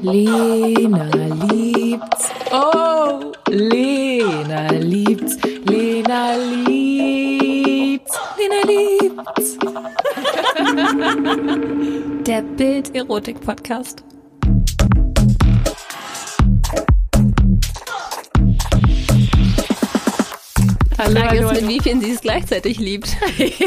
Lena liebt's. Oh, Lena liebt's. Lena liebt's. Lena liebt's. Der Bild-Erotik-Podcast. Hallo, hallo, mit wie vielen sie es gleichzeitig liebt.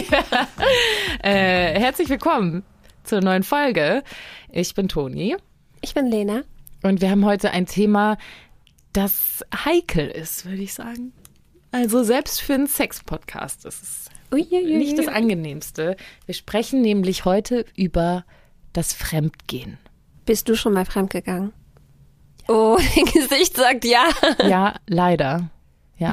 Herzlich willkommen zur neuen Folge. Ich bin Toni. Ich bin Lena. Und wir haben heute ein Thema, das heikel ist, würde ich sagen. Also selbst für einen Sex-Podcast ist es nicht das Angenehmste. Wir sprechen nämlich heute über das Fremdgehen. Bist du schon mal fremdgegangen? Ja. Oh, dein Gesicht sagt ja. Ja, leider. Ja.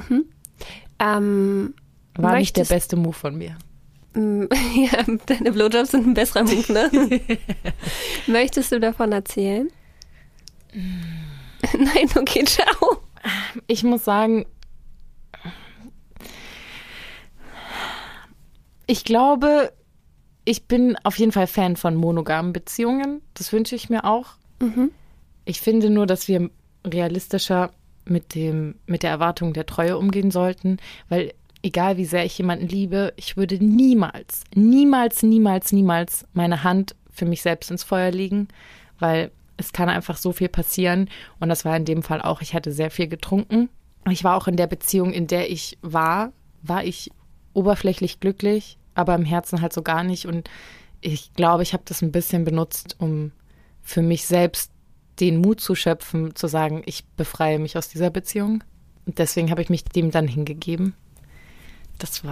War nicht der beste Move von mir. Ja, deine Blowjobs sind ein besserer Move, ne? Möchtest du davon erzählen? Nein, okay, ciao. Ich muss sagen, ich glaube, ich bin auf jeden Fall Fan von monogamen Beziehungen. Das wünsche ich mir auch. Mhm. Ich finde nur, dass wir realistischer mit der Erwartung der Treue umgehen sollten, weil egal wie sehr ich jemanden liebe, ich würde niemals meine Hand für mich selbst ins Feuer legen, weil es kann einfach so viel passieren und das war in dem Fall auch, ich hatte sehr viel getrunken. Ich war auch in der Beziehung, in der ich war ich oberflächlich glücklich, aber im Herzen halt so gar nicht und ich glaube, ich habe das ein bisschen benutzt, um für mich selbst den Mut zu schöpfen, zu sagen, ich befreie mich aus dieser Beziehung. Und deswegen habe ich mich dem dann hingegeben. Es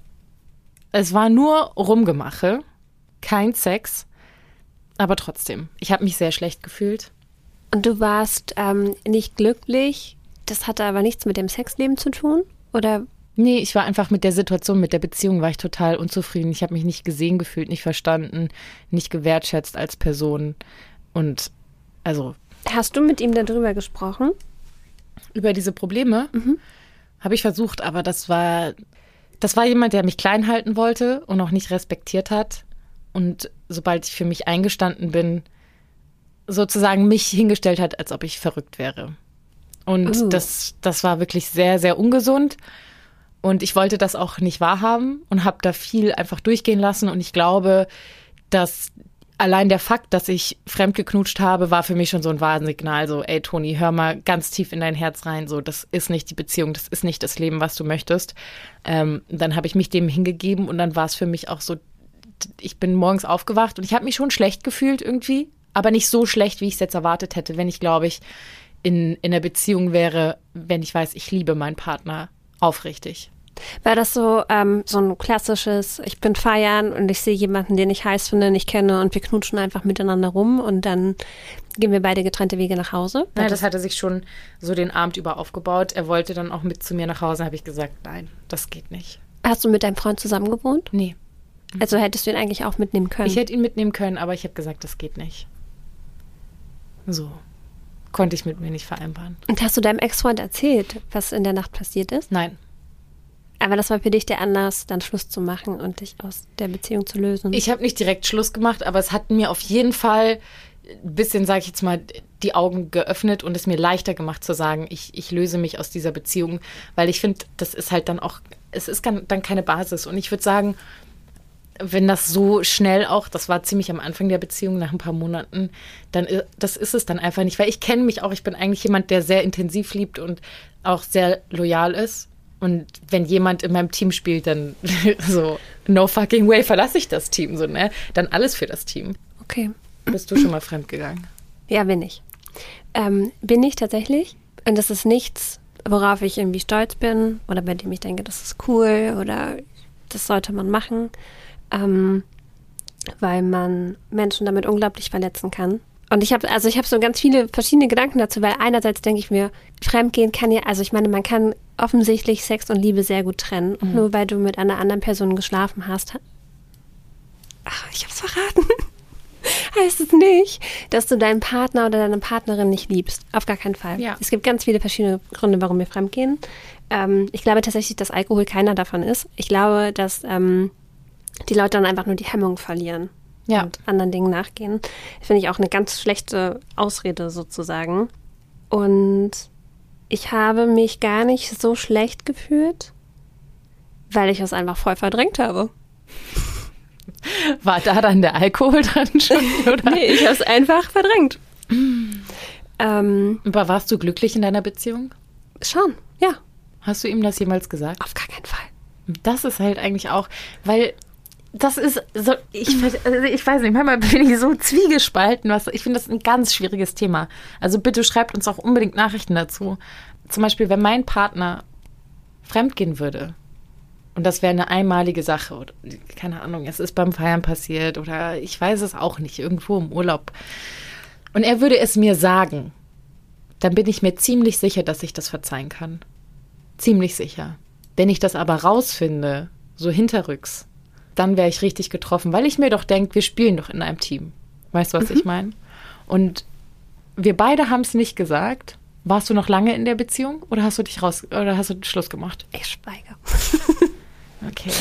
war nur Rumgemache, kein Sex, aber trotzdem. Ich habe mich sehr schlecht gefühlt. Und du warst nicht glücklich, das hatte aber nichts mit dem Sexleben zu tun, oder? Nee, ich war einfach mit der Situation, mit der Beziehung war ich total unzufrieden. Ich habe mich nicht gesehen gefühlt, nicht verstanden, nicht gewertschätzt als Person und also. Hast du mit ihm darüber gesprochen? Über diese Probleme? Habe ich versucht, aber das war jemand, der mich klein halten wollte und auch nicht respektiert hat. Und sobald ich für mich eingestanden bin, sozusagen mich hingestellt hat, als ob ich verrückt wäre. Und das war wirklich sehr, sehr ungesund. Und ich wollte das auch nicht wahrhaben und habe da viel einfach durchgehen lassen. Und ich glaube, dass allein der Fakt, dass ich fremdgeknutscht habe, war für mich schon so ein Warnsignal. So, ey Toni, hör mal ganz tief in dein Herz rein. So, das ist nicht die Beziehung, das ist nicht das Leben, was du möchtest. Dann habe ich mich dem hingegeben und dann war es für mich auch so, ich bin morgens aufgewacht und ich habe mich schon schlecht gefühlt irgendwie, aber nicht so schlecht, wie ich es jetzt erwartet hätte, wenn ich, glaube ich, in der Beziehung wäre, wenn ich weiß, ich liebe meinen Partner aufrichtig. War das so ein klassisches, ich bin feiern und ich sehe jemanden, den ich heiß finde, nicht kenne und wir knutschen einfach miteinander rum und dann gehen wir beide getrennte Wege nach Hause? Nein, das hatte sich schon so den Abend über aufgebaut. Er wollte dann auch mit zu mir nach Hause, habe ich gesagt, nein, das geht nicht. Hast du mit deinem Freund zusammen gewohnt? Nee. Also hättest du ihn eigentlich auch mitnehmen können? Ich hätte ihn mitnehmen können, aber ich habe gesagt, das geht nicht. So. Konnte ich mit mir nicht vereinbaren. Und hast du deinem Ex-Freund erzählt, was in der Nacht passiert ist? Nein. Aber das war für dich der Anlass, dann Schluss zu machen und dich aus der Beziehung zu lösen? Ich habe nicht direkt Schluss gemacht, aber es hat mir auf jeden Fall ein bisschen, sage ich jetzt mal, die Augen geöffnet und es mir leichter gemacht zu sagen, ich löse mich aus dieser Beziehung, weil ich finde, das ist halt dann auch, es ist dann keine Basis. Und ich würde sagen, wenn das so schnell auch, das war ziemlich am Anfang der Beziehung, nach ein paar Monaten, dann das ist es dann einfach nicht, weil ich kenne mich auch, ich bin eigentlich jemand, der sehr intensiv liebt und auch sehr loyal ist. Und wenn jemand in meinem Team spielt, dann so, no fucking way, verlasse ich das Team, so, ne? Dann alles für das Team. Okay. Bist du schon mal fremdgegangen? Ja, bin ich. Bin ich tatsächlich. Und das ist nichts, worauf ich irgendwie stolz bin oder bei dem ich denke, das ist cool oder das sollte man machen, weil man Menschen damit unglaublich verletzen kann. Und ich habe so ganz viele verschiedene Gedanken dazu, weil einerseits denke ich mir, Fremdgehen kann ja, also ich meine, man kann offensichtlich Sex und Liebe sehr gut trennen. Und nur weil du mit einer anderen Person geschlafen hast, ich hab's verraten, heißt es nicht, dass du deinen Partner oder deine Partnerin nicht liebst. Auf gar keinen Fall. Ja. Es gibt ganz viele verschiedene Gründe, warum wir fremdgehen. Ich glaube tatsächlich, dass Alkohol keiner davon ist. Ich glaube, dass die Leute dann einfach nur die Hemmung verlieren. und anderen Dingen nachgehen. Finde ich auch eine ganz schlechte Ausrede sozusagen. Und ich habe mich gar nicht so schlecht gefühlt, weil ich es einfach voll verdrängt habe. War da dann der Alkohol dran schon, oder? Nee, ich habe es einfach verdrängt. Aber warst du glücklich in deiner Beziehung? Schon, ja. Hast du ihm das jemals gesagt? Auf gar keinen Fall. Das ist halt eigentlich auch, weil das ist so, ich weiß nicht, manchmal bin ich so zwiegespalten. Ich finde das ein ganz schwieriges Thema. Also bitte schreibt uns auch unbedingt Nachrichten dazu. Zum Beispiel, wenn mein Partner fremdgehen würde und das wäre eine einmalige Sache oder keine Ahnung, es ist beim Feiern passiert oder ich weiß es auch nicht, irgendwo im Urlaub und er würde es mir sagen, dann bin ich mir ziemlich sicher, dass ich das verzeihen kann. Ziemlich sicher. Wenn ich das aber rausfinde, so hinterrücks, dann wäre ich richtig getroffen, weil ich mir doch denke, wir spielen doch in einem Team. Weißt du, was ich meine? Und wir beide haben es nicht gesagt. Warst du noch lange in der Beziehung oder hast du Schluss gemacht? Ich schweige. Okay.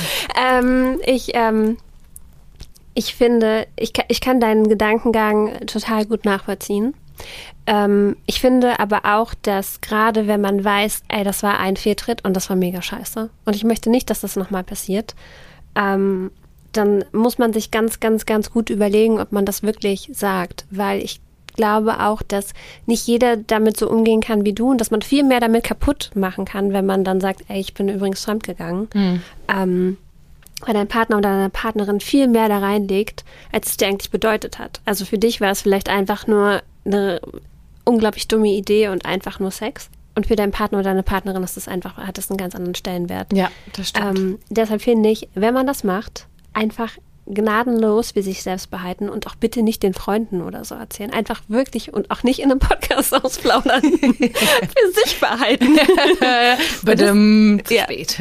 Ich finde, ich kann deinen Gedankengang total gut nachvollziehen. Ich finde aber auch, dass gerade wenn man weiß, ey, das war ein Fehltritt und das war mega scheiße und ich möchte nicht, dass das nochmal passiert, dann muss man sich ganz, ganz, ganz gut überlegen, ob man das wirklich sagt, weil ich glaube auch, dass nicht jeder damit so umgehen kann wie du und dass man viel mehr damit kaputt machen kann, wenn man dann sagt, ey, ich bin übrigens fremdgegangen. Weil dein Partner oder deine Partnerin viel mehr da reinlegt, als es dir eigentlich bedeutet hat. Also für dich war es vielleicht einfach nur eine unglaublich dumme Idee und einfach nur Sex. Und für deinen Partner oder deine Partnerin ist es einfach, hat es einen ganz anderen Stellenwert. Ja, das stimmt. Deshalb finde ich, wenn man das macht, einfach gnadenlos für sich selbst behalten und auch bitte nicht den Freunden oder so erzählen. Einfach wirklich und auch nicht in einem Podcast ausplaudern. Für sich behalten. Ja. Spät.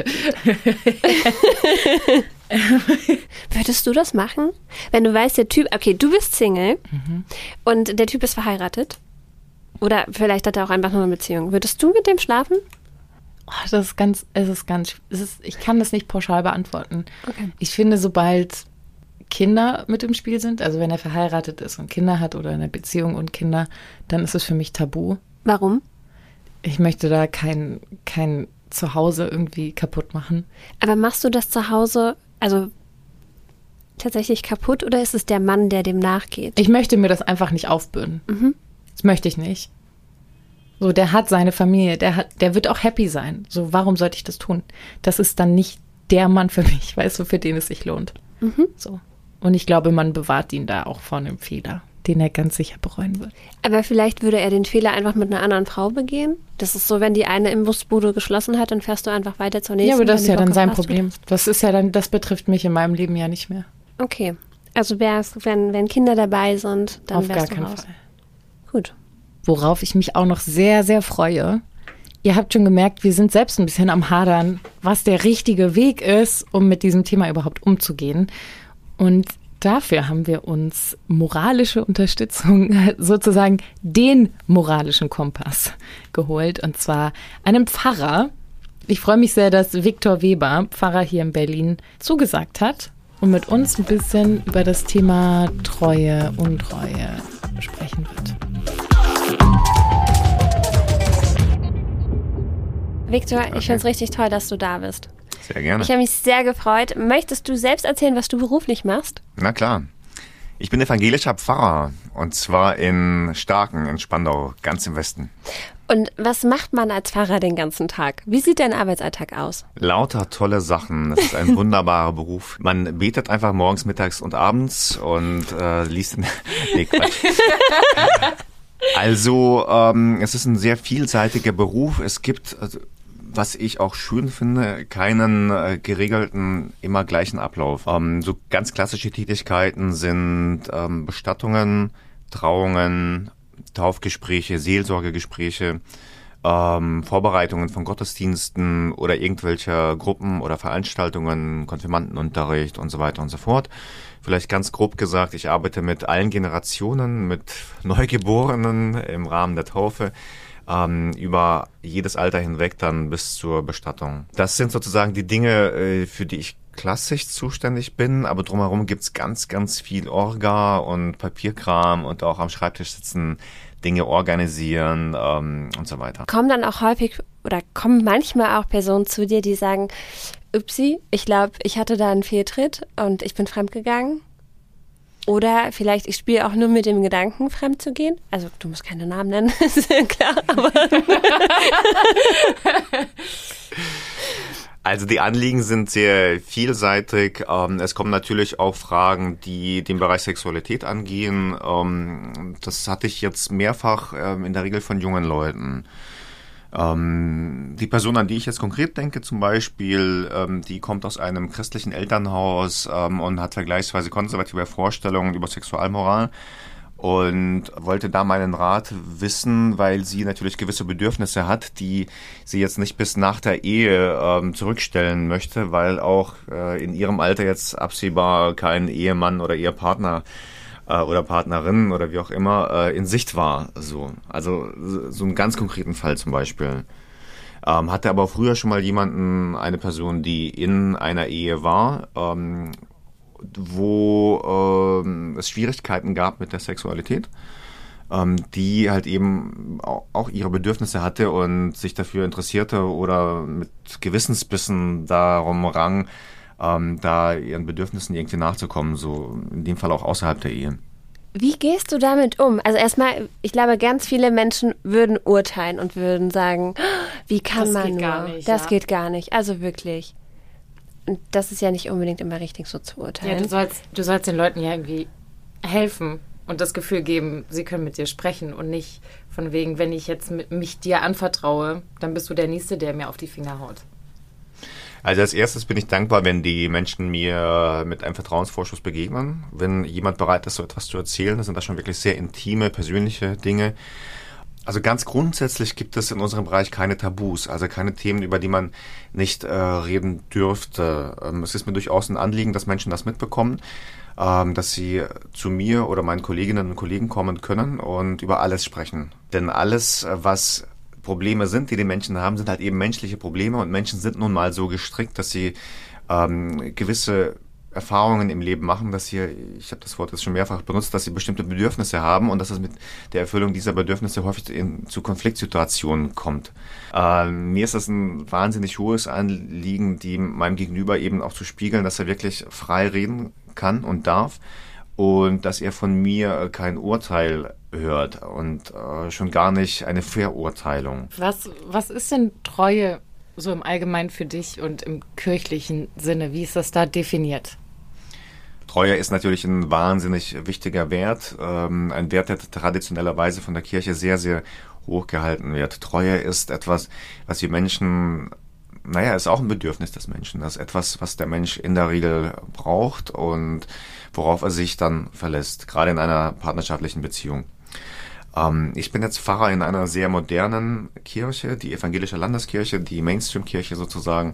Würdest du das machen? Wenn du weißt, der Typ, okay, du bist Single und der Typ ist verheiratet oder vielleicht hat er auch einfach nur eine Beziehung. Würdest du mit dem schlafen? Oh, ich kann das nicht pauschal beantworten. Okay. Ich finde, sobald Kinder mit im Spiel sind, also wenn er verheiratet ist und Kinder hat oder in einer Beziehung und Kinder, dann ist es für mich tabu. Warum? Ich möchte da kein Zuhause irgendwie kaputt machen. Aber machst du das Zuhause, also tatsächlich kaputt oder ist es der Mann, der dem nachgeht? Ich möchte mir das einfach nicht aufbürden. Das möchte ich nicht. So, der hat seine Familie, der wird auch happy sein. So, warum sollte ich das tun? Das ist dann nicht der Mann für mich, weißt du, für den es sich lohnt. So. Und ich glaube, man bewahrt ihn da auch vor einem Fehler, den er ganz sicher bereuen wird. Aber vielleicht würde er den Fehler einfach mit einer anderen Frau begehen? Das ist so, wenn die eine Imbusbude geschlossen hat, dann fährst du einfach weiter zur nächsten. Ja, aber das ist ja dann sein Problem. Das betrifft mich in meinem Leben ja nicht mehr. Okay. Also wenn Kinder dabei sind, dann wärst du raus. Auf gar keinen Fall. Gut. Worauf ich mich auch noch sehr, sehr freue. Ihr habt schon gemerkt, wir sind selbst ein bisschen am Hadern, was der richtige Weg ist, um mit diesem Thema überhaupt umzugehen. Und dafür haben wir uns moralische Unterstützung, sozusagen den moralischen Kompass geholt. Und zwar einen Pfarrer. Ich freue mich sehr, dass Viktor Weber, Pfarrer hier in Berlin, zugesagt hat und mit uns ein bisschen über das Thema Treue, Untreue sprechen wird. Viktor, ich finde es richtig toll, dass du da bist. Sehr gerne. Ich habe mich sehr gefreut. Möchtest du selbst erzählen, was du beruflich machst? Na klar. Ich bin evangelischer Pfarrer und zwar in Starken, in Spandau, ganz im Westen. Und was macht man als Pfarrer den ganzen Tag? Wie sieht dein Arbeitsalltag aus? Lauter tolle Sachen. Das ist ein wunderbarer Beruf. Man betet einfach morgens, mittags und abends und liest... Nee, Quatsch. Also, es ist ein sehr vielseitiger Beruf. Es gibt... was ich auch schön finde, keinen geregelten, immer gleichen Ablauf. So ganz klassische Tätigkeiten sind Bestattungen, Trauungen, Taufgespräche, Seelsorgegespräche, Vorbereitungen von Gottesdiensten oder irgendwelcher Gruppen oder Veranstaltungen, Konfirmandenunterricht und so weiter und so fort. Vielleicht ganz grob gesagt, ich arbeite mit allen Generationen, mit Neugeborenen im Rahmen der Taufe, über jedes Alter hinweg dann bis zur Bestattung. Das sind sozusagen die Dinge, für die ich klassisch zuständig bin, aber drumherum gibt's ganz, ganz viel Orga und Papierkram und auch am Schreibtisch sitzen, Dinge organisieren und so weiter. Kommen dann auch häufig oder kommen manchmal auch Personen zu dir, die sagen, Upsi, ich glaube, ich hatte da einen Fehltritt und ich bin fremdgegangen? Oder vielleicht, ich spiele auch nur mit dem Gedanken, fremd zu gehen. Also du musst keine Namen nennen, ist ja klar, aber... Also die Anliegen sind sehr vielseitig. Es kommen natürlich auch Fragen, die den Bereich Sexualität angehen. Das hatte ich jetzt mehrfach, in der Regel von jungen Leuten. Die Person, an die ich jetzt konkret denke zum Beispiel, die kommt aus einem christlichen Elternhaus und hat vergleichsweise konservative Vorstellungen über Sexualmoral und wollte da meinen Rat wissen, weil sie natürlich gewisse Bedürfnisse hat, die sie jetzt nicht bis nach der Ehe zurückstellen möchte, weil auch in ihrem Alter jetzt absehbar kein Ehemann oder Ehepartner oder Partnerin oder wie auch immer in Sicht war. Also so einen ganz konkreten Fall zum Beispiel. Hatte aber früher schon mal eine Person, die in einer Ehe war, wo es Schwierigkeiten gab mit der Sexualität, die halt eben auch ihre Bedürfnisse hatte und sich dafür interessierte oder mit Gewissensbissen darum rang, da ihren Bedürfnissen irgendwie nachzukommen, so in dem Fall auch außerhalb der Ehe. Wie gehst du damit um? Also erstmal, ich glaube, ganz viele Menschen würden urteilen und würden sagen, wie kann man nur? Gar nicht, das geht gar nicht. Also wirklich. Und das ist ja nicht unbedingt immer richtig, so zu urteilen. Ja, du sollst den Leuten ja irgendwie helfen und das Gefühl geben, sie können mit dir sprechen und nicht von wegen, wenn ich jetzt mich dir anvertraue, dann bist du der Nächste, der mir auf die Finger haut. Also als erstes bin ich dankbar, wenn die Menschen mir mit einem Vertrauensvorschuss begegnen. Wenn jemand bereit ist, so etwas zu erzählen, das sind das schon wirklich sehr intime, persönliche Dinge. Also ganz grundsätzlich gibt es in unserem Bereich keine Tabus, also keine Themen, über die man nicht reden dürfte. Es ist mir durchaus ein Anliegen, dass Menschen das mitbekommen, dass sie zu mir oder meinen Kolleginnen und Kollegen kommen können und über alles sprechen. Denn alles, was Probleme sind, die Menschen haben, sind halt eben menschliche Probleme und Menschen sind nun mal so gestrickt, dass sie gewisse Erfahrungen im Leben machen, dass sie, ich habe das Wort jetzt schon mehrfach benutzt, dass sie bestimmte Bedürfnisse haben und dass es mit der Erfüllung dieser Bedürfnisse häufig zu Konfliktsituationen kommt. Mir ist das ein wahnsinnig hohes Anliegen, meinem Gegenüber eben auch zu spiegeln, dass er wirklich frei reden kann und darf und dass er von mir kein Urteil hört und schon gar nicht eine Verurteilung. Was ist denn Treue so im Allgemeinen für dich und im kirchlichen Sinne? Wie ist das da definiert? Treue ist natürlich ein wahnsinnig wichtiger Wert, ein Wert, der traditionellerweise von der Kirche sehr, sehr hoch gehalten wird. Treue ist etwas, was wir Menschen, ist auch ein Bedürfnis des Menschen. Das ist etwas, was der Mensch in der Regel braucht und worauf er sich dann verlässt, gerade in einer partnerschaftlichen Beziehung. Ich bin jetzt Pfarrer in einer sehr modernen Kirche, die evangelische Landeskirche, die Mainstream-Kirche sozusagen.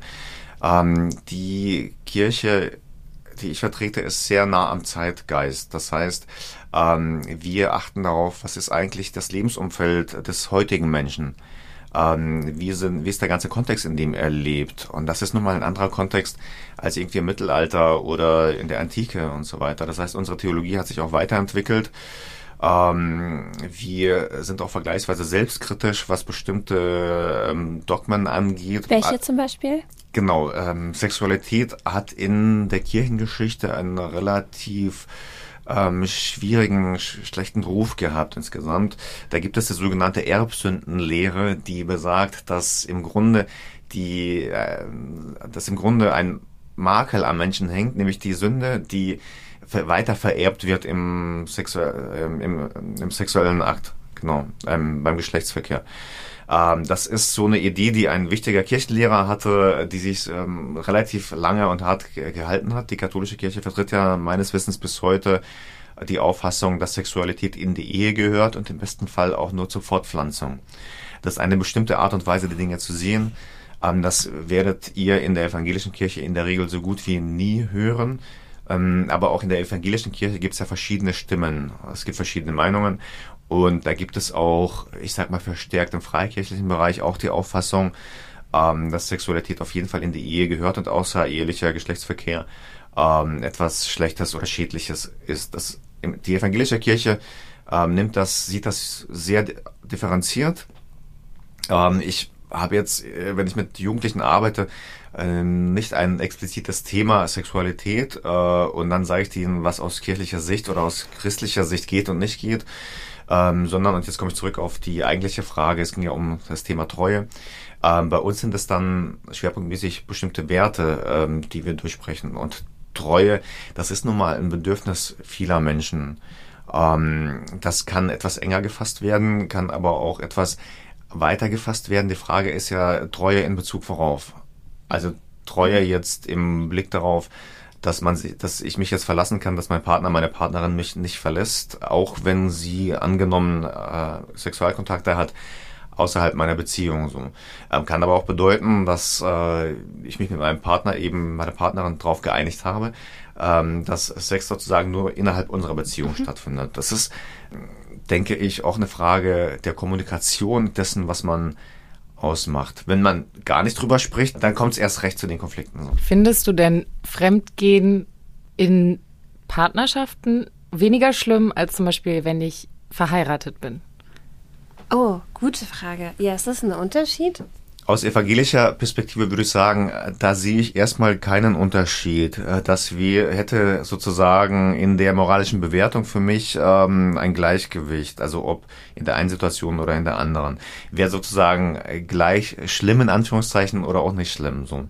Die Kirche, die ich vertrete, ist sehr nah am Zeitgeist. Das heißt, wir achten darauf, was ist eigentlich das Lebensumfeld des heutigen Menschen. Wie ist der ganze Kontext, in dem er lebt? Und das ist nun mal ein anderer Kontext als irgendwie im Mittelalter oder in der Antike und so weiter. Das heißt, unsere Theologie hat sich auch weiterentwickelt. Wir sind auch vergleichsweise selbstkritisch, was bestimmte Dogmen angeht. Welche zum Beispiel? Genau, Sexualität hat in der Kirchengeschichte einen relativ schwierigen, schlechten Ruf gehabt insgesamt. Da gibt es die sogenannte Erbsündenlehre, die besagt, dass im Grunde ein Makel am Menschen hängt, nämlich die Sünde, die weiter vererbt wird im sexuellen Akt, genau, beim Geschlechtsverkehr. Das ist so eine Idee, die ein wichtiger Kirchenlehrer hatte, die sich relativ lange und hart gehalten hat. Die katholische Kirche vertritt ja meines Wissens bis heute die Auffassung, dass Sexualität in die Ehe gehört und im besten Fall auch nur zur Fortpflanzung. Das ist eine bestimmte Art und Weise, die Dinge zu sehen. Das werdet ihr in der evangelischen Kirche in der Regel so gut wie nie hören. Aber auch in der evangelischen Kirche gibt es ja verschiedene Stimmen. Es gibt verschiedene Meinungen. Und da gibt es auch, ich sag mal, verstärkt im freikirchlichen Bereich auch die Auffassung, dass Sexualität auf jeden Fall in die Ehe gehört und außerehelicher Geschlechtsverkehr etwas Schlechtes oder Schädliches ist. Die evangelische Kirche sieht das sehr differenziert. Ich habe jetzt, wenn ich mit Jugendlichen arbeite, nicht ein explizites Thema Sexualität und dann sage ich ihnen, was aus kirchlicher Sicht oder aus christlicher Sicht geht und nicht geht, sondern, und jetzt komme ich zurück auf die eigentliche Frage, es ging ja um das Thema Treue. Bei uns sind es dann schwerpunktmäßig bestimmte Werte, die wir durchsprechen. Und Treue, das ist nun mal ein Bedürfnis vieler Menschen. Das kann etwas enger gefasst werden, kann aber auch etwas weiter gefasst werden. Die Frage ist ja Treue in Bezug worauf. Also Treue jetzt im Blick darauf, dass ich mich jetzt verlassen kann, dass mein Partner, meine Partnerin mich nicht verlässt, auch wenn sie angenommen Sexualkontakte hat außerhalb meiner Beziehung. So. Kann aber auch bedeuten, dass ich mich mit meinem Partner, eben meiner Partnerin, darauf geeinigt habe, dass Sex sozusagen nur innerhalb unserer Beziehung stattfindet. Das ist, denke ich, auch eine Frage der Kommunikation dessen, was man ausmacht. Wenn man gar nicht drüber spricht, dann kommt es erst recht zu den Konflikten. Findest du denn Fremdgehen in Partnerschaften weniger schlimm, als zum Beispiel, wenn ich verheiratet bin? Oh, gute Frage. Ja, ist das ein Unterschied? Aus evangelischer Perspektive würde ich sagen, da sehe ich erstmal keinen Unterschied. Hätte sozusagen in der moralischen Bewertung für mich ein Gleichgewicht, also ob in der einen Situation oder in der anderen. Wäre sozusagen gleich schlimm in Anführungszeichen oder auch nicht schlimm. So.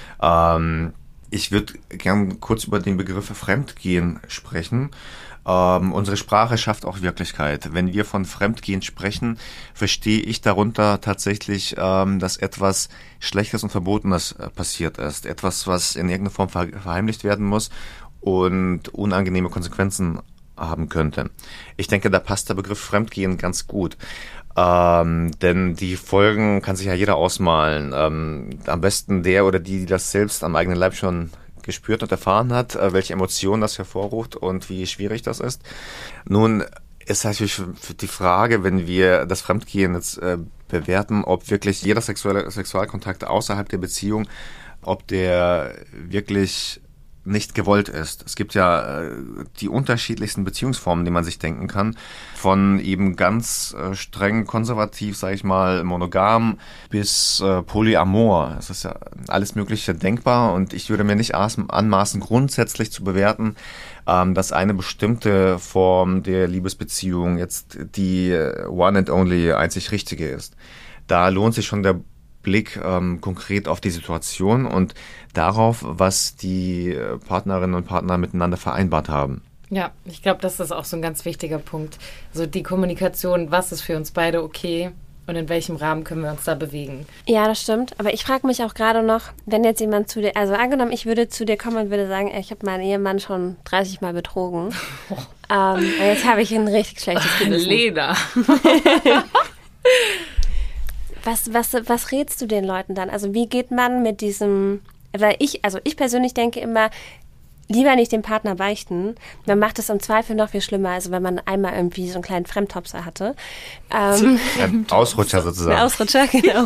Ich würde gern kurz über den Begriff Fremdgehen sprechen. Unsere Sprache schafft auch Wirklichkeit. Wenn wir von Fremdgehen sprechen, verstehe ich darunter tatsächlich, dass etwas Schlechtes und Verbotenes passiert ist. Etwas, was in irgendeiner Form verheimlicht werden muss und unangenehme Konsequenzen haben könnte. Ich denke, da passt der Begriff Fremdgehen ganz gut. Denn die Folgen kann sich ja jeder ausmalen. Am besten der oder die das selbst am eigenen Leib schon gespürt und erfahren hat, welche Emotionen das hervorruft und wie schwierig das ist. Nun ist natürlich die Frage, wenn wir das Fremdgehen jetzt bewerten, ob wirklich jeder Sexualkontakt außerhalb der Beziehung, ob der wirklich nicht gewollt ist. Es gibt ja die unterschiedlichsten Beziehungsformen, die man sich denken kann. Von eben ganz streng konservativ, sage ich mal, monogam bis Polyamor. Es ist ja alles Mögliche denkbar und ich würde mir nicht anmaßen, grundsätzlich zu bewerten, dass eine bestimmte Form der Liebesbeziehung jetzt die one and only einzig richtige ist. Da lohnt sich schon der Blick konkret auf die Situation und darauf, was die Partnerinnen und Partner miteinander vereinbart haben. Ja, ich glaube, das ist auch so ein ganz wichtiger Punkt. So die Kommunikation, was ist für uns beide okay und in welchem Rahmen können wir uns da bewegen. Ja, das stimmt. Aber ich frage mich auch gerade noch, wenn jetzt jemand zu dir, also angenommen, ich würde zu dir kommen und würde sagen, ich habe meinen Ehemann schon 30 Mal betrogen. Jetzt habe ich ein richtig schlechtes Gewissen. Lena. Was rätst du den Leuten dann? Also wie geht man mit diesem, weil ich persönlich denke immer, lieber nicht den Partner beichten. Man macht es im Zweifel noch viel schlimmer, also wenn man einmal irgendwie so einen kleinen Fremdtopser hatte. Ein Ausrutscher sozusagen. Ein Ausrutscher, genau.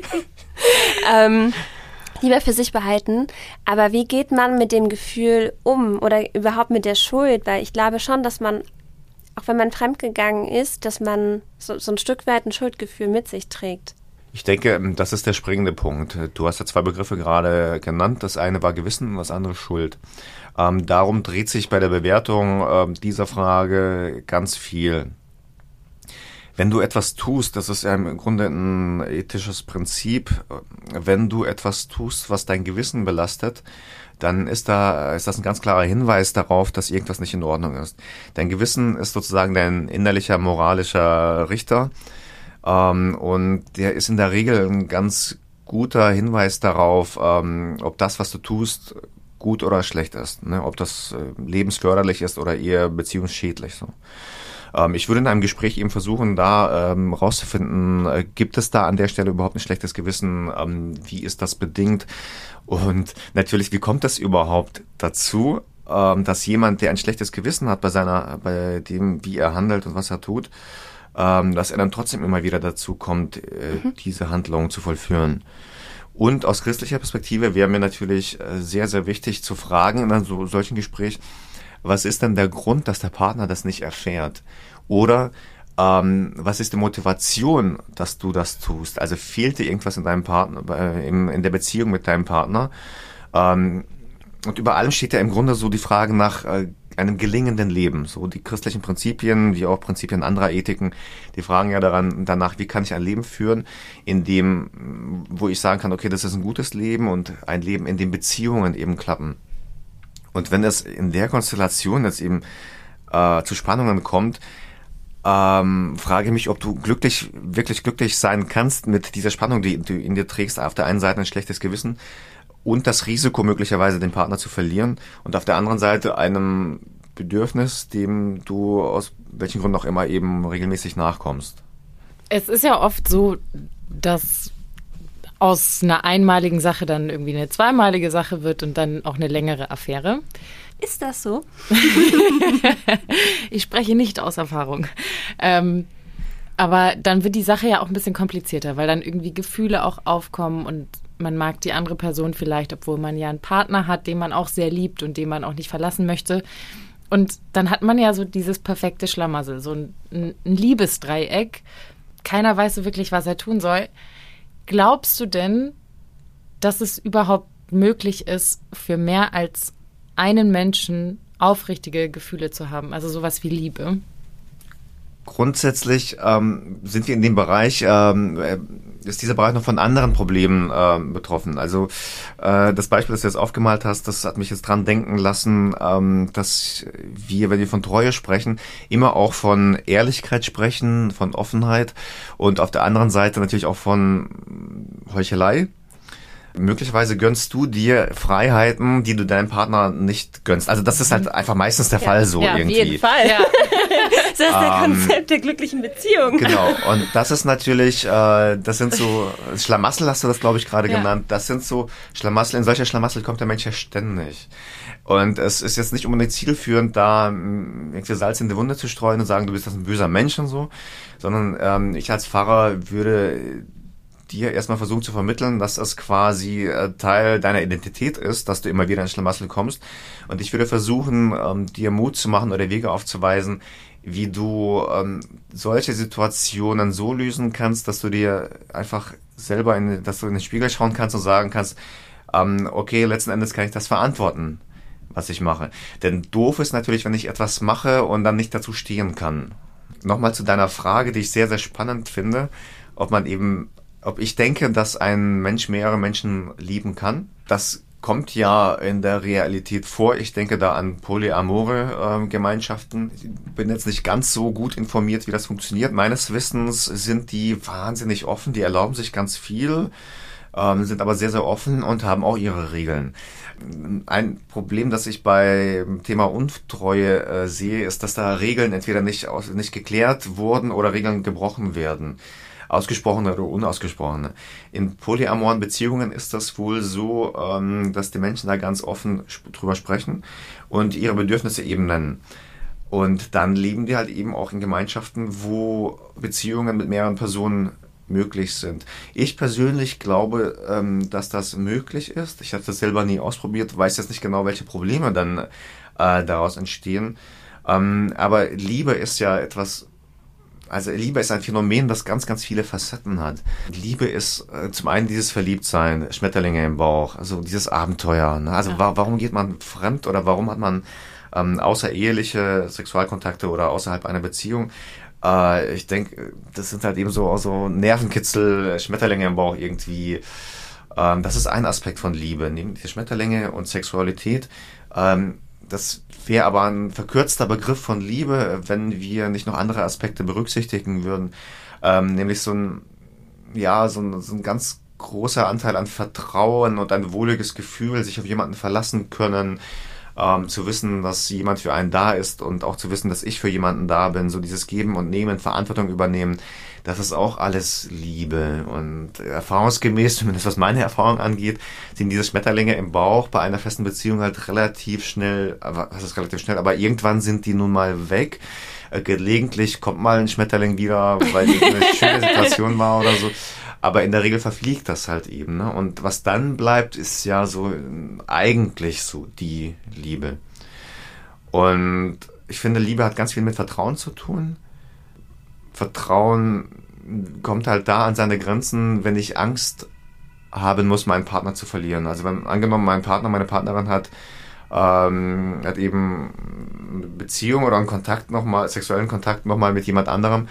Lieber für sich behalten. Aber wie geht man mit dem Gefühl um oder überhaupt mit der Schuld? Weil ich glaube schon, dass man, auch wenn man fremdgegangen ist, dass man so ein Stück weit ein Schuldgefühl mit sich trägt. Ich denke, das ist der springende Punkt. Du hast ja zwei Begriffe gerade genannt. Das eine war Gewissen und das andere Schuld. Darum dreht sich bei der Bewertung dieser Frage ganz viel. Wenn du etwas tust, das ist ja im Grunde ein ethisches Prinzip, wenn du etwas tust, was dein Gewissen belastet, dann ist das ein ganz klarer Hinweis darauf, dass irgendwas nicht in Ordnung ist. Dein Gewissen ist sozusagen dein innerlicher moralischer Richter. Und der ist in der Regel ein ganz guter Hinweis darauf, ob das, was du tust, gut oder schlecht ist. Ne? Ob das lebensförderlich ist oder eher beziehungsschädlich. So. Ich würde in einem Gespräch eben versuchen, da rauszufinden, gibt es da an der Stelle überhaupt ein schlechtes Gewissen? Wie ist das bedingt? Und natürlich, wie kommt das überhaupt dazu? dass jemand, der ein schlechtes Gewissen hat bei dem, wie er handelt und was er tut, dass er dann trotzdem immer wieder dazu kommt, diese Handlungen zu vollführen. Und aus christlicher Perspektive wäre mir natürlich sehr, sehr wichtig zu fragen in einem solchen Gespräch, was ist denn der Grund, dass der Partner das nicht erfährt? Oder was ist die Motivation, dass du das tust? Also fehlt dir irgendwas in deinem Partner, in der Beziehung mit deinem Partner? Und über allem steht ja im Grunde so die Frage nach einem gelingenden Leben. So die christlichen Prinzipien, wie auch Prinzipien anderer Ethiken, die fragen ja danach, wie kann ich ein Leben führen, wo ich sagen kann, okay, das ist ein gutes Leben und ein Leben, in dem Beziehungen eben klappen. Und wenn es in der Konstellation jetzt eben zu Spannungen kommt, frage ich mich, ob du wirklich glücklich sein kannst mit dieser Spannung, die du in dir trägst. Auf der einen Seite ein schlechtes Gewissen und das Risiko, möglicherweise den Partner zu verlieren. Und auf der anderen Seite einem Bedürfnis, dem du aus welchen Gründen auch immer eben regelmäßig nachkommst. Es ist ja oft so, dass aus einer einmaligen Sache dann irgendwie eine zweimalige Sache wird und dann auch eine längere Affäre. Ist das so? Ich spreche nicht aus Erfahrung. Aber dann wird die Sache ja auch ein bisschen komplizierter, weil dann irgendwie Gefühle auch aufkommen und man mag die andere Person vielleicht, obwohl man ja einen Partner hat, den man auch sehr liebt und den man auch nicht verlassen möchte. Und dann hat man ja so dieses perfekte Schlamassel, so ein Liebesdreieck. Keiner weiß so wirklich, was er tun soll. Glaubst du denn, dass es überhaupt möglich ist, für mehr als einen Menschen aufrichtige Gefühle zu haben, also sowas wie Liebe? Grundsätzlich sind wir in dem Bereich, ist dieser Bereich noch von anderen Problemen betroffen. Also das Beispiel, das du jetzt aufgemalt hast, das hat mich jetzt dran denken lassen, dass wir, wenn wir von Treue sprechen, immer auch von Ehrlichkeit sprechen, von Offenheit und auf der anderen Seite natürlich auch von Heuchelei. Möglicherweise gönnst du dir Freiheiten, die du deinem Partner nicht gönnst. Also das ist halt einfach meistens der Fall so irgendwie. Ja, auf jeden Fall. Ja. Das ist der Konzept der glücklichen Beziehung. Genau, und das ist natürlich, das sind so, Schlamassel hast du das, glaube ich, gerade genannt. Das sind so Schlamassel, in solcher Schlamassel kommt der Mensch ja ständig. Und es ist jetzt nicht unbedingt zielführend, da irgendwie Salz in die Wunde zu streuen und sagen, du bist das ein böser Mensch und so, sondern ich als Pfarrer würde dir erstmal versuchen zu vermitteln, dass es quasi Teil deiner Identität ist, dass du immer wieder in Schlamassel kommst. Und ich würde versuchen, dir Mut zu machen oder Wege aufzuweisen, wie du solche Situationen so lösen kannst, dass du dir einfach selber dass du in den Spiegel schauen kannst und sagen kannst, okay, letzten Endes kann ich das verantworten, was ich mache. Denn doof ist natürlich, wenn ich etwas mache und dann nicht dazu stehen kann. Nochmal zu deiner Frage, die ich sehr, sehr spannend finde, ob ich denke, dass ein Mensch mehrere Menschen lieben kann. Das kommt ja in der Realität vor. Ich denke da an polyamore Gemeinschaften. Ich bin jetzt nicht ganz so gut informiert, wie das funktioniert. Meines Wissens sind die wahnsinnig offen, die erlauben sich ganz viel, sind aber sehr, sehr offen und haben auch ihre Regeln. Ein Problem, das ich beim Thema Untreue sehe, ist, dass da Regeln entweder nicht geklärt wurden oder Regeln gebrochen werden. Ausgesprochene oder unausgesprochene. In polyamoren Beziehungen ist das wohl so, dass die Menschen da ganz offen drüber sprechen und ihre Bedürfnisse eben nennen. Und dann leben die halt eben auch in Gemeinschaften, wo Beziehungen mit mehreren Personen möglich sind. Ich persönlich glaube, dass das möglich ist. Ich habe das selber nie ausprobiert, weiß jetzt nicht genau, welche Probleme dann daraus entstehen. Aber Liebe ist ja etwas. Also Liebe ist ein Phänomen, das ganz, ganz viele Facetten hat. Liebe ist zum einen dieses Verliebtsein, Schmetterlinge im Bauch, also dieses Abenteuer. Ne? Also warum geht man fremd oder warum hat man außereheliche Sexualkontakte oder außerhalb einer Beziehung? Ich denke, das sind halt eben so Nervenkitzel, Schmetterlinge im Bauch irgendwie. Das ist ein Aspekt von Liebe, neben die Schmetterlinge und Sexualität. Das wäre aber ein verkürzter Begriff von Liebe, wenn wir nicht noch andere Aspekte berücksichtigen würden. Nämlich so ein ganz großer Anteil an Vertrauen und ein wohliges Gefühl, sich auf jemanden verlassen können, zu wissen, dass jemand für einen da ist und auch zu wissen, dass ich für jemanden da bin, so dieses Geben und Nehmen, Verantwortung übernehmen, das ist auch alles Liebe. Und erfahrungsgemäß, zumindest was meine Erfahrung angeht, sind diese Schmetterlinge im Bauch bei einer festen Beziehung halt relativ schnell, was ist relativ schnell, aber irgendwann sind die nun mal weg. Gelegentlich kommt mal ein Schmetterling wieder, weil es eine schöne Situation war oder so. Aber in der Regel verfliegt das halt eben. Ne? Und was dann bleibt, ist ja so eigentlich so die Liebe. Und ich finde, Liebe hat ganz viel mit Vertrauen zu tun. Vertrauen kommt halt da an seine Grenzen, wenn ich Angst haben muss, meinen Partner zu verlieren. Also wenn angenommen mein Partner, meine Partnerin hat eben eine Beziehung oder einen Kontakt nochmal, sexuellen Kontakt nochmal mit jemand anderem,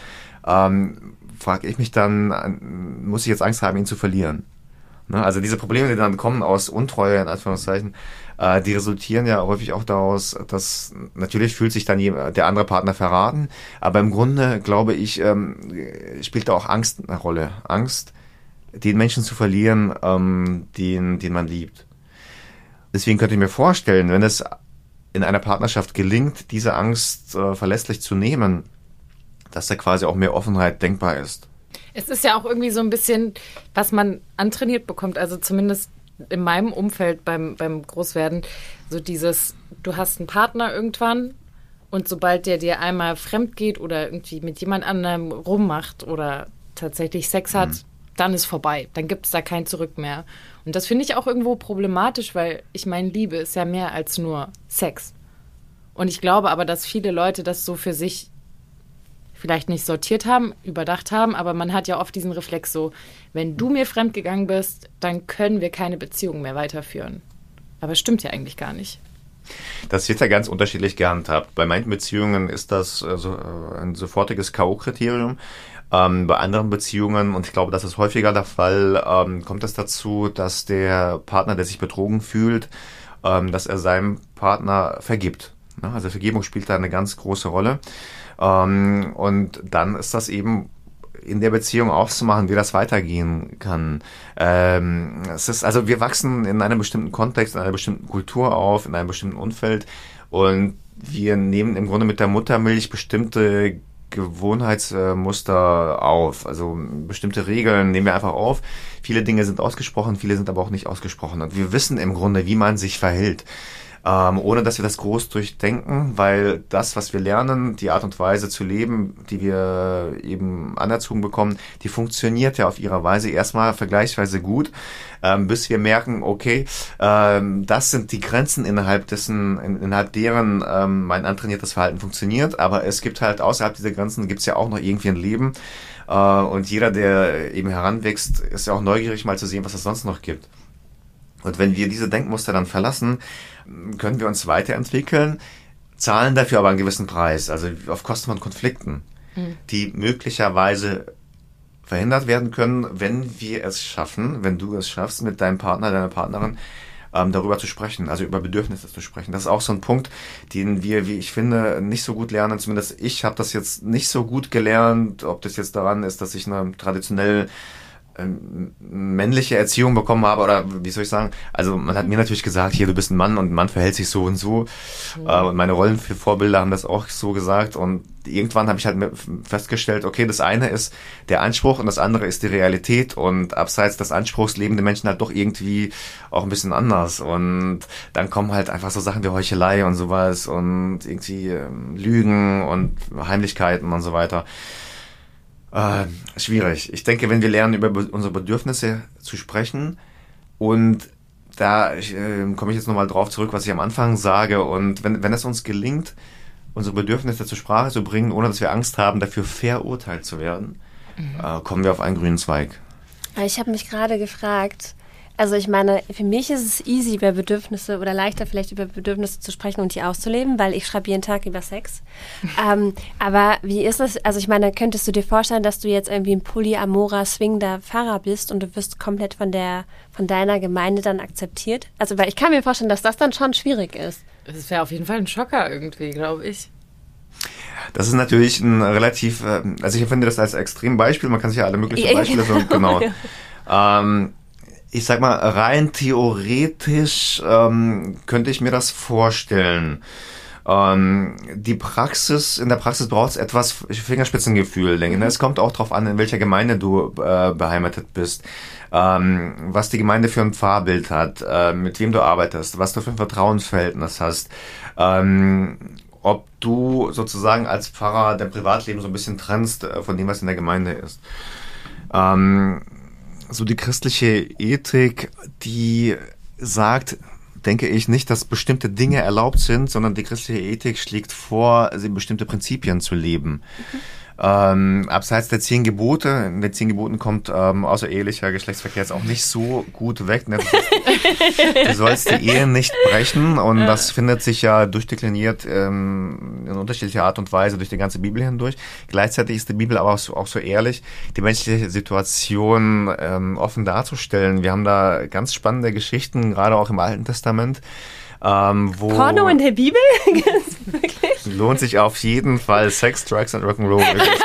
frage ich mich dann, muss ich jetzt Angst haben, ihn zu verlieren? Ne? Also diese Probleme, die dann kommen aus Untreue, in Anführungszeichen, die resultieren ja häufig auch daraus, dass natürlich fühlt sich dann der andere Partner verraten, aber im Grunde, glaube ich, spielt da auch Angst eine Rolle. Angst, den Menschen zu verlieren, den man liebt. Deswegen könnte ich mir vorstellen, wenn es in einer Partnerschaft gelingt, diese Angst verlässlich zu nehmen, dass da quasi auch mehr Offenheit denkbar ist. Es ist ja auch irgendwie so ein bisschen, was man antrainiert bekommt, also zumindest in meinem Umfeld beim Großwerden, so dieses, du hast einen Partner irgendwann und sobald der dir einmal fremd geht oder irgendwie mit jemand anderem rummacht oder tatsächlich Sex hat, dann ist vorbei. Dann gibt es da kein Zurück mehr. Und das finde ich auch irgendwo problematisch, weil ich meine, Liebe ist ja mehr als nur Sex. Und ich glaube aber, dass viele Leute das so für sich vielleicht nicht sortiert haben, überdacht haben, aber man hat ja oft diesen Reflex so, wenn du mir fremdgegangen bist, dann können wir keine Beziehung mehr weiterführen. Aber es stimmt ja eigentlich gar nicht. Das wird ja ganz unterschiedlich gehandhabt. Bei manchen Beziehungen ist das ein sofortiges K.O.-Kriterium. Bei anderen Beziehungen, und ich glaube, das ist häufiger der Fall, kommt es dazu, dass der Partner, der sich betrogen fühlt, dass er seinem Partner vergibt. Also Vergebung spielt da eine ganz große Rolle. Und dann ist das eben in der Beziehung auszumachen, wie das weitergehen kann. Es ist, also wir wachsen in einem bestimmten Kontext, in einer bestimmten Kultur auf, in einem bestimmten Umfeld, und wir nehmen im Grunde mit der Muttermilch bestimmte Gewohnheitsmuster auf. Also bestimmte Regeln nehmen wir einfach auf. Viele Dinge sind ausgesprochen, viele sind aber auch nicht ausgesprochen. Und wir wissen im Grunde, wie man sich verhält. Ohne dass wir das groß durchdenken, weil das, was wir lernen, die Art und Weise zu leben, die wir eben anerzogen bekommen, die funktioniert ja auf ihrer Weise erstmal vergleichsweise gut, bis wir merken, okay, das sind die Grenzen, innerhalb deren mein antrainiertes Verhalten funktioniert, aber es gibt halt außerhalb dieser Grenzen gibt's ja auch noch irgendwie ein Leben, und jeder, der eben heranwächst, ist ja auch neugierig mal zu sehen, was es sonst noch gibt. Und wenn wir diese Denkmuster dann verlassen, können wir uns weiterentwickeln, zahlen dafür aber einen gewissen Preis, also auf Kosten von Konflikten, die möglicherweise verhindert werden können, wenn wir es schaffen, wenn du es schaffst, mit deinem Partner, deiner Partnerin darüber zu sprechen, also über Bedürfnisse zu sprechen. Das ist auch so ein Punkt, den wir, wie ich finde, nicht so gut lernen. Zumindest ich habe das jetzt nicht so gut gelernt, ob das jetzt daran ist, dass ich eine traditionell männliche Erziehung bekommen habe, oder wie soll ich sagen, also man hat mir natürlich gesagt, hier, du bist ein Mann und ein Mann verhält sich so und so, und meine Rollenvorbilder haben das auch so gesagt, und irgendwann habe ich halt festgestellt, okay, das eine ist der Anspruch und das andere ist die Realität, und abseits des Anspruchs leben die Menschen halt doch irgendwie auch ein bisschen anders, und dann kommen halt einfach so Sachen wie Heuchelei und sowas und irgendwie Lügen und Heimlichkeiten und so weiter. Schwierig. Ich denke, wenn wir lernen, über unsere Bedürfnisse zu sprechen, und da komme ich jetzt nochmal drauf zurück, was ich am Anfang sage, und wenn es uns gelingt, unsere Bedürfnisse zur Sprache zu bringen, ohne dass wir Angst haben, dafür verurteilt zu werden, kommen wir auf einen grünen Zweig. Ich habe mich gerade gefragt, also ich meine, für mich ist es easy, über Bedürfnisse oder leichter vielleicht über Bedürfnisse zu sprechen und die auszuleben, weil ich schreibe jeden Tag über Sex. Aber wie ist es, also ich meine, könntest du dir vorstellen, dass du jetzt irgendwie ein polyamorer, swingender Pfarrer bist und du wirst komplett von deiner Gemeinde dann akzeptiert? Also weil ich kann mir vorstellen, dass das dann schon schwierig ist. Das wäre auf jeden Fall ein Schocker irgendwie, glaube ich. Das ist natürlich ein relativ, also ich empfinde das als Extrembeispiel, man kann sich ja alle möglichen Beispiele so, genau. ich sag mal, rein theoretisch könnte ich mir das vorstellen. In der Praxis braucht es etwas Fingerspitzengefühl, denke ich. Es kommt auch darauf an, in welcher Gemeinde du beheimatet bist, was die Gemeinde für ein Pfarrbild hat, mit wem du arbeitest, was du für ein Vertrauensverhältnis hast, ob du sozusagen als Pfarrer dein Privatleben so ein bisschen trennst von dem, was in der Gemeinde ist. So die christliche Ethik, die sagt, denke ich nicht, dass bestimmte Dinge erlaubt sind, sondern die christliche Ethik schlägt vor, bestimmte Prinzipien zu leben. Abseits der 10 Gebote, in den 10 Geboten kommt außerehelicher Geschlechtsverkehr jetzt auch nicht so gut weg. Ne? Du sollst die Ehe nicht brechen und das findet sich ja durchdekliniert in unterschiedlicher Art und Weise durch die ganze Bibel hindurch. Gleichzeitig ist die Bibel aber auch so ehrlich, die menschliche Situation offen darzustellen. Wir haben da ganz spannende Geschichten, gerade auch im Alten Testament. Porno in der Bibel? Wirklich? Lohnt sich auf jeden Fall. Sex, Drugs und Rock'n'Roll.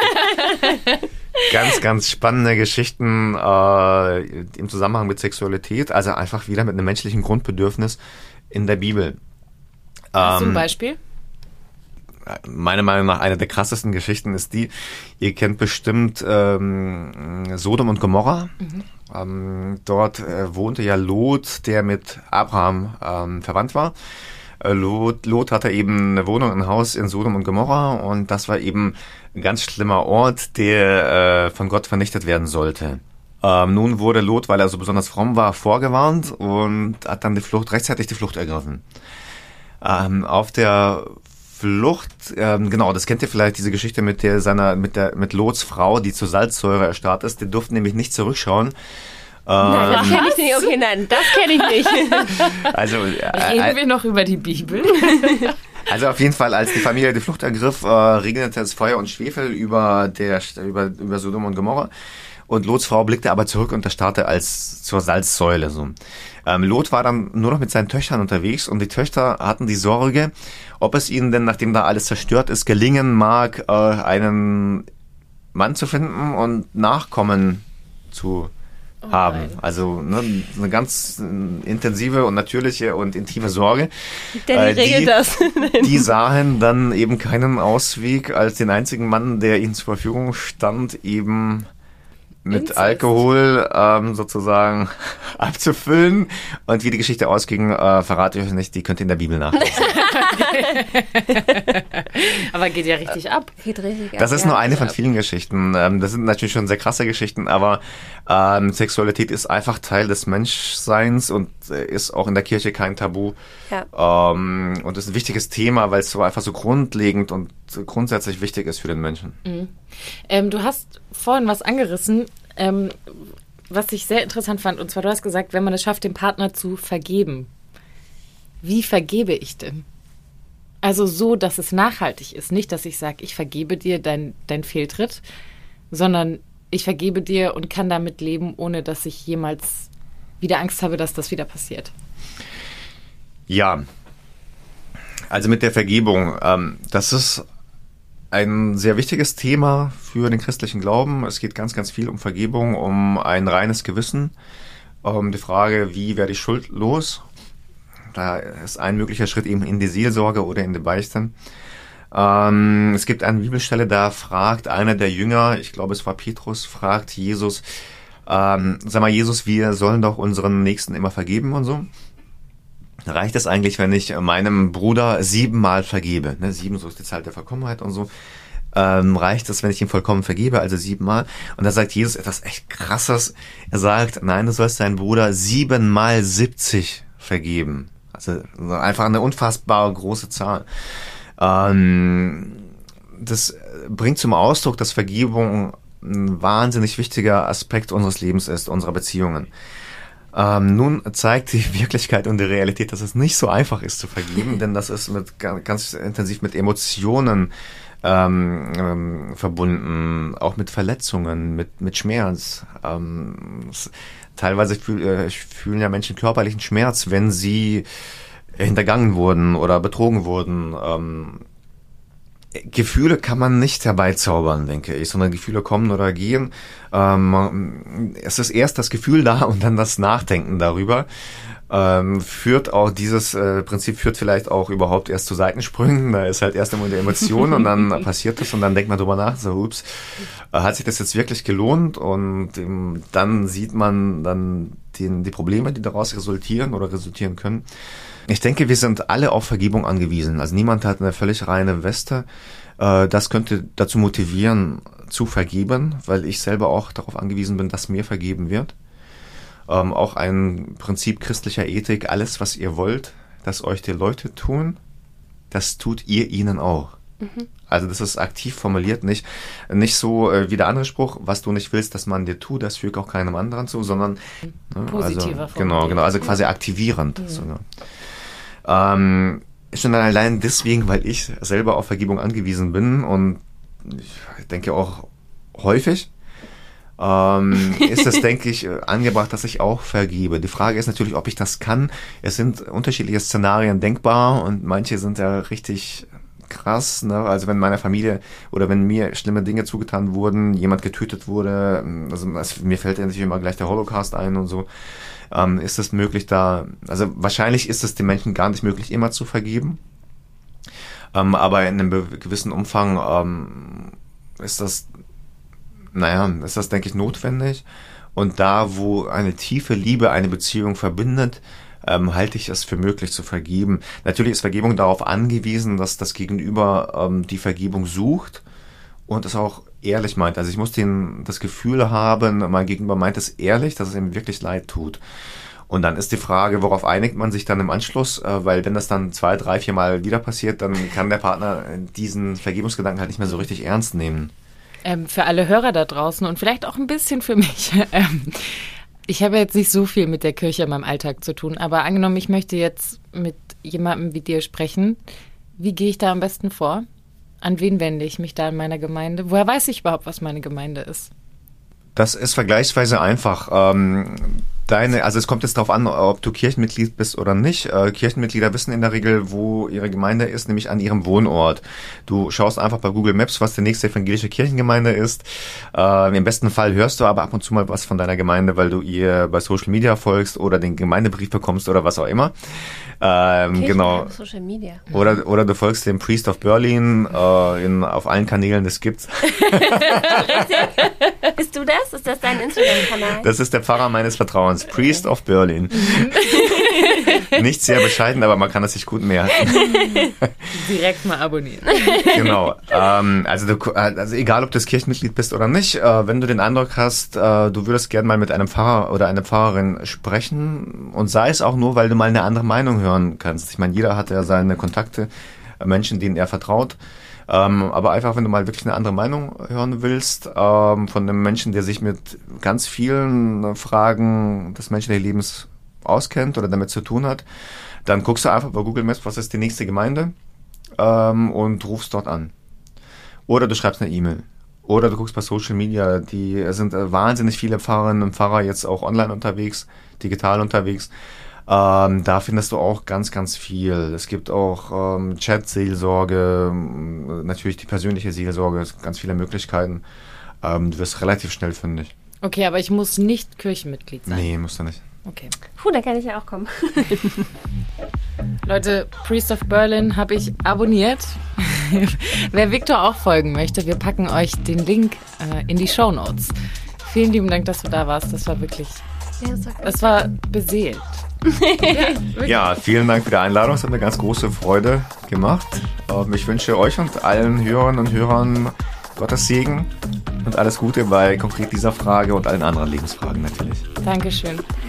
Ganz, ganz spannende Geschichten im Zusammenhang mit Sexualität. Also einfach wieder mit einem menschlichen Grundbedürfnis in der Bibel. Hast du ein Beispiel? Meiner Meinung nach eine der krassesten Geschichten ist die, ihr kennt bestimmt Sodom und Gomorra. Dort wohnte ja Lot, der mit Abraham verwandt war. Lot hatte eben eine Wohnung, ein Haus in Sodom und Gomorra und das war eben ein ganz schlimmer Ort, der von Gott vernichtet werden sollte. Nun wurde Lot, weil er so besonders fromm war, vorgewarnt und hat dann rechtzeitig die Flucht ergriffen. Auf der Flucht, genau, das kennt ihr vielleicht, diese Geschichte mit Lots Frau, die zur Salzsäure erstarrt ist. Die durften nämlich nicht zurückschauen. Nein, das kenne ich nicht. Okay, nein, das kenne ich nicht. Also, reden wir noch über die Bibel? Also auf jeden Fall, als die Familie die Flucht ergriff, regnete es Feuer und Schwefel über Sodom und Gomorra. Und Lots Frau blickte aber zurück und erstarrte zur Salzsäule. So. Lot war dann nur noch mit seinen Töchtern unterwegs und die Töchter hatten die Sorge, ob es ihnen denn, nachdem da alles zerstört ist, gelingen mag, einen Mann zu finden und Nachkommen zu haben. Nein. Also eine ganz intensive und natürliche und intime Sorge. Der regelt das. Die sahen dann eben keinen Ausweg, als den einzigen Mann, der ihnen zur Verfügung stand, eben mit Inzest. Alkohol sozusagen abzufüllen. Und wie die Geschichte ausging, verrate ich euch nicht, die könnt ihr in der Bibel nachlesen. Aber geht ja richtig ab. Geht richtig Das ab, ist nur eine von vielen Geschichten. Das sind natürlich schon sehr krasse Geschichten, aber Sexualität ist einfach Teil des Menschseins und ist auch in der Kirche kein Tabu. Ja. Und ist ein wichtiges Thema, weil es so einfach so grundlegend und grundsätzlich wichtig ist für den Menschen. Du hast vorhin was angerissen, was ich sehr interessant fand. Und zwar, du hast gesagt, wenn man es schafft, dem Partner zu vergeben. Wie vergebe ich denn? Also so, dass es nachhaltig ist. Nicht, dass ich sage, ich vergebe dir dein Fehltritt, sondern ich vergebe dir und kann damit leben, ohne dass ich jemals wieder Angst habe, dass das wieder passiert. Ja, also mit der Vergebung, das ist ein sehr wichtiges Thema für den christlichen Glauben. Es geht ganz, ganz viel um Vergebung, um ein reines Gewissen, um die Frage, wie werde ich schuldlos? Da ist ein möglicher Schritt eben in die Seelsorge oder in die Beichte. Es gibt eine Bibelstelle, da fragt einer der Jünger, ich glaube es war Petrus, fragt Jesus, sag mal Jesus, wir sollen doch unseren Nächsten immer vergeben und so. Reicht es eigentlich, wenn ich meinem Bruder 7-mal vergebe? Ne, 7, so ist die Zahl der Vollkommenheit und so. Reicht es, wenn ich ihm vollkommen vergebe, also 7-mal? Und da sagt Jesus etwas echt Krasses. Er sagt, nein, du sollst deinen Bruder 7-mal 70 vergeben. Also einfach eine unfassbar große Zahl. Das bringt zum Ausdruck, dass Vergebung ein wahnsinnig wichtiger Aspekt unseres Lebens ist, unserer Beziehungen. Nun zeigt die Wirklichkeit und die Realität, dass es nicht so einfach ist zu vergeben, denn das ist ganz intensiv mit Emotionen verbunden, auch mit Verletzungen, mit Schmerz. Teilweise fühlen ja Menschen körperlichen Schmerz, wenn sie hintergangen wurden oder betrogen wurden. Gefühle kann man nicht herbeizaubern, denke ich, sondern Gefühle kommen oder gehen. Es ist erst das Gefühl da und dann das Nachdenken darüber. Dieses Prinzip führt vielleicht auch überhaupt erst zu Seitensprüngen. Da ist halt erst einmal die Emotion und dann passiert das und dann denkt man drüber nach, so ups, hat sich das jetzt wirklich gelohnt? Und dann sieht man dann die Probleme, die daraus resultieren oder resultieren können. Ich denke, wir sind alle auf Vergebung angewiesen. Also niemand hat eine völlig reine Weste. Das könnte dazu motivieren, zu vergeben, weil ich selber auch darauf angewiesen bin, dass mir vergeben wird. Auch ein Prinzip christlicher Ethik, alles, was ihr wollt, dass euch die Leute tun, das tut ihr ihnen auch. Mhm. Also das ist aktiv formuliert, nicht so wie der andere Spruch, was du nicht willst, dass man dir tut, das fügt auch keinem anderen zu, sondern positiver genau, also quasi aktivierend. Mhm. So, schon allein deswegen, weil ich selber auf Vergebung angewiesen bin und ich denke auch häufig, ist es, denke ich, angebracht, dass ich auch vergebe. Die Frage ist natürlich, ob ich das kann. Es sind unterschiedliche Szenarien denkbar und manche sind ja richtig krass. Ne? Also wenn meiner Familie oder wenn mir schlimme Dinge zugetan wurden, jemand getötet wurde, also mir fällt ja natürlich immer gleich der Holocaust ein und so, ist es möglich also wahrscheinlich ist es den Menschen gar nicht möglich, immer zu vergeben. Aber in einem gewissen Umfang ist das, denke ich, notwendig. Und da, wo eine tiefe Liebe eine Beziehung verbindet, halte ich es für möglich zu vergeben. Natürlich ist Vergebung darauf angewiesen, dass das Gegenüber die Vergebung sucht und es auch ehrlich meint. Also ich muss das Gefühl haben, mein Gegenüber meint es ehrlich, dass es ihm wirklich leid tut. Und dann ist die Frage, worauf einigt man sich dann im Anschluss? Weil wenn das dann 2, 3, 4 Mal wieder passiert, dann kann der Partner diesen Vergebungsgedanken halt nicht mehr so richtig ernst nehmen. Für alle Hörer da draußen und vielleicht auch ein bisschen für mich. Ich habe jetzt nicht so viel mit der Kirche in meinem Alltag zu tun, aber angenommen, ich möchte jetzt mit jemandem wie dir sprechen, wie gehe ich da am besten vor? An wen wende ich mich da in meiner Gemeinde? Woher weiß ich überhaupt, was meine Gemeinde ist? Das ist vergleichsweise einfach. Also es kommt jetzt darauf an, ob du Kirchenmitglied bist oder nicht. Kirchenmitglieder wissen in der Regel, wo ihre Gemeinde ist, nämlich an ihrem Wohnort. Du schaust einfach bei Google Maps, was die nächste evangelische Kirchengemeinde ist. Im besten Fall hörst du aber ab und zu mal was von deiner Gemeinde, weil du ihr bei Social Media folgst oder den Gemeindebrief bekommst oder was auch immer. Genau. Social Media. Oder du folgst dem Priest of Berlin auf allen Kanälen, das gibt's. Bist du das? Ist das dein Instagram-Kanal? Das ist der Pfarrer meines Vertrauens, Priest of Berlin. Nicht sehr bescheiden, aber man kann es sich gut merken. Direkt mal abonnieren. Genau. Also egal, ob du das Kirchenmitglied bist oder nicht, wenn du den Eindruck hast, du würdest gerne mal mit einem Pfarrer oder einer Pfarrerin sprechen und sei es auch nur, weil du mal eine andere Meinung hören kannst. Ich meine, jeder hat ja seine Kontakte, Menschen, denen er vertraut. Aber einfach, wenn du mal wirklich eine andere Meinung hören willst, von einem Menschen, der sich mit ganz vielen Fragen des menschlichen Lebens auskennt oder damit zu tun hat, dann guckst du einfach bei Google Maps, was ist die nächste Gemeinde, und rufst dort an. Oder du schreibst eine E-Mail. Oder du guckst bei Social Media, die sind wahnsinnig viele Pfarrerinnen und Pfarrer jetzt auch online unterwegs, digital unterwegs. Da findest du auch ganz, ganz viel. Es gibt auch Chat-Seelsorge, natürlich die persönliche Seelsorge, ganz viele Möglichkeiten. Du wirst relativ schnell fündig. Okay, aber ich muss nicht Kirchenmitglied sein. Nee, musst du nicht. Okay. Da kann ich ja auch kommen. Leute, Priest of Berlin habe ich abonniert. Wer Viktor auch folgen möchte, wir packen euch den Link in die Shownotes. Vielen lieben Dank, dass du da warst. Das war wirklich, das war beseelt. Ja, vielen Dank für die Einladung. Es hat mir ganz große Freude gemacht. Ich wünsche euch und allen Hörern und Hörern Gottes Segen und alles Gute bei konkret dieser Frage und allen anderen Lebensfragen natürlich. Dankeschön.